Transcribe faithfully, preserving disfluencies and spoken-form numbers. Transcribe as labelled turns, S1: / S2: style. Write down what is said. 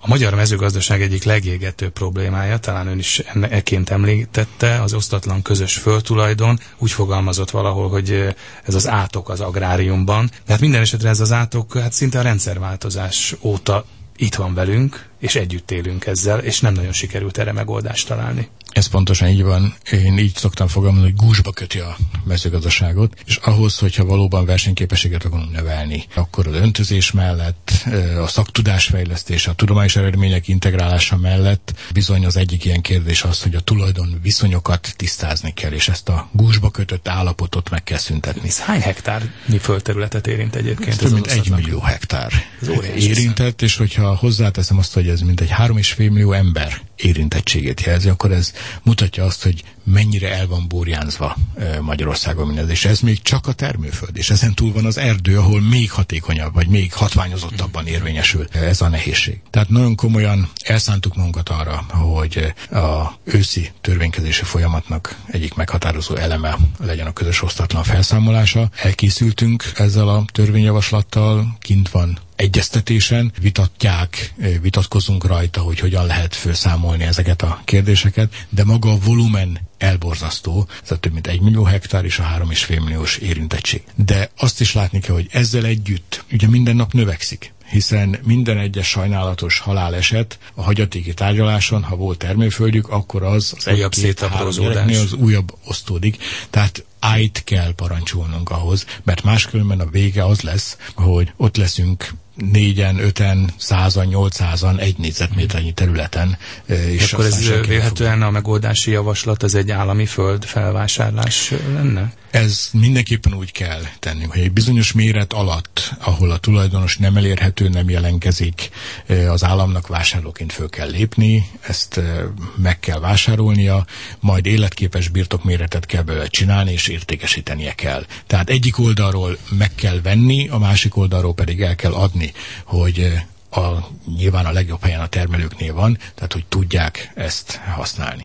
S1: A magyar mezőgazdaság egyik legégetőbb problémája, talán ön is enneként említette, az osztatlan közös földtulajdon. Úgy fogalmazott valahol, hogy ez az átok az agráriumban. De hát minden esetre ez az átok hát szinte a rendszerváltozás óta itt van velünk, és együtt élünk ezzel, és nem nagyon sikerült erre megoldást találni.
S2: Ez pontosan így van. Én így szoktam fogalmazni, hogy gúzsba köti a mezőgazdaságot, és ahhoz, hogyha valóban versenyképességet akarunk növelni, akkor az öntözés mellett, a szaktudásfejlesztés, a tudományos eredmények integrálása mellett bizony az egyik ilyen kérdés az, hogy a tulajdon viszonyokat tisztázni kell, és ezt a gúzsba kötött állapotot meg kell szüntetni.
S1: Ez hány hektárnyi földterületet érint egyébként?
S2: Ez több mint egy millió hektár
S1: ez
S2: érintett, és hogyha hozzáteszem azt, hogy ez mint egy három és fél millió ember érintettségét jelzi, akkor ez mutatja azt, hogy mennyire el van burjánzva Magyarországon mindez. És ez még csak a termőföld, és ezen túl van az erdő, ahol még hatékonyabb, vagy még hatványozottabban érvényesül ez a nehézség. Tehát nagyon komolyan elszántuk magunkat arra, hogy a őszi törvénykezési folyamatnak egyik meghatározó eleme legyen a közös osztatlan felszámolása. Elkészültünk ezzel a törvényjavaslattal, kint van egyeztetésen, vitatják, vitatkozunk rajta, hogy hogyan lehet felszámolni ezeket a kérdéseket, de maga a volumen elborzasztó, ez több mint egy millió hektár és a három és fél milliós érintettség. De azt is látni kell, hogy ezzel együtt ugye minden nap növekszik, hiszen minden egyes sajnálatos haláleset a hagyatéki tárgyaláson, ha volt termőföldjük, akkor az az
S1: újabb szétaprózódás,
S2: az újabb osztódik. Tehát ájt kell parancsolnunk ahhoz, mert máskülönben a vége az lesz, hogy ott leszünk négyen, öten, százan, nyolcszázan egy négyzetméternyi területen. És
S1: akkor ez vélhetően a megoldási javaslat, ez egy állami föld felvásárlás lenne?
S2: Ez mindenképpen úgy kell tennünk, hogy egy bizonyos méret alatt, ahol a tulajdonos nem elérhető, nem jelenkezik, az államnak vásárlóként föl kell lépni, ezt meg kell vásárolnia, majd életképes birtokméretet kell belőle csinálni, és értékesítenie kell. Tehát egyik oldalról meg kell venni, a másik oldalról pedig el kell adni, hogy a, nyilván a legjobb helyen a termelőknél van, tehát hogy tudják ezt használni.